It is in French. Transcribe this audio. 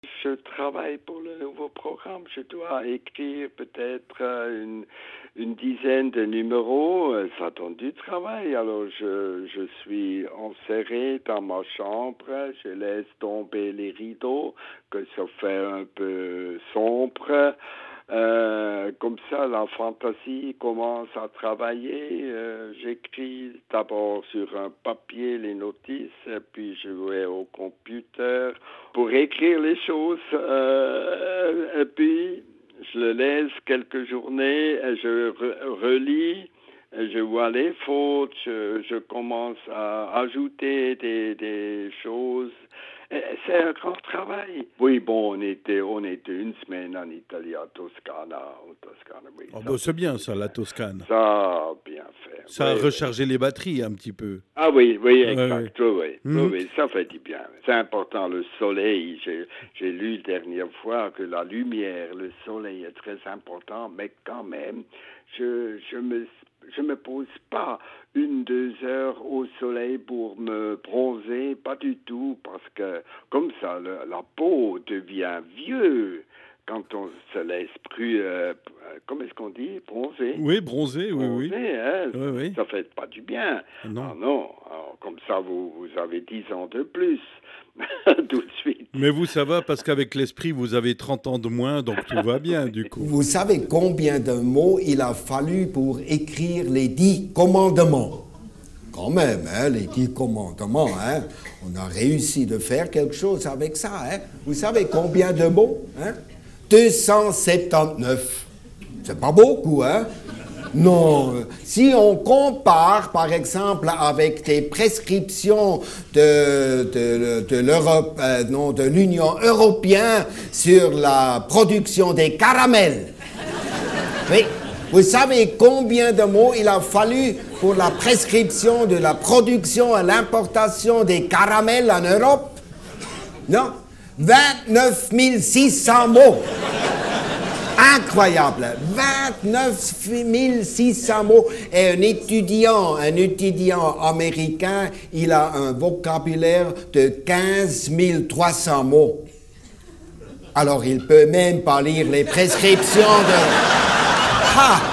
Je travaille pour le nouveau programme. Je dois écrire peut-être une dizaine de numéros. Ça donne du travail. Alors je suis enserré dans ma chambre. Je laisse tomber les rideaux, que ça fait un peu sombre. Comme ça, la fantaisie commence à travailler. J'écris d'abord sur un papier les notices, puis je vais au computer pour écrire les choses. Et puis, je le laisse quelques journées, je relis. Je vois les fautes, je commence à ajouter des choses. C'est un grand travail. Oui, bon, on était une semaine en Italie, à Toscana. Oui, Oh, bah, c'est bien ça, la Toscane. Ça a bien fait. Ça a Oui, rechargé les batteries un petit peu. Ah oui, Ouais, exact. ouais. Oui, ça fait du bien. C'est important, le soleil. J'ai lu la dernière fois que la lumière, le soleil est très important, mais quand même, je me pose pas 1-2 heures au soleil pour me bronzer, pas du tout, parce que comme ça, la peau devient vieux quand on se laisse plus, comment est-ce qu'on dit, bronzer? Oui, bronzé, oui, oui. Bronzer, hein, Oui, oui. ça fait pas du bien. Non. Ah non, alors, comme ça vous avez 10 ans de plus, tout de suite. Mais vous, ça va parce qu'avec l'esprit, vous avez 30 ans de moins, donc tout va bien du coup. Vous savez combien de mots il a fallu pour écrire les 10 commandements? Quand même, hein, les 10 commandements, hein, on a réussi de faire quelque chose avec ça. Hein. Vous savez combien de mots, hein? 279. C'est pas beaucoup, hein? Non, si on compare, par exemple, avec des prescriptions de l'Europe, non, de l'Union européenne sur la production des caramels. Oui, vous savez combien de mots il a fallu pour la prescription de la production et l'importation des caramels en Europe? Non, 29 600 mots. Incroyable, 29 600 mots. Et un étudiant américain, il a un vocabulaire de 15 300 mots. Alors, il peut même pas lire les prescriptions de... Ah!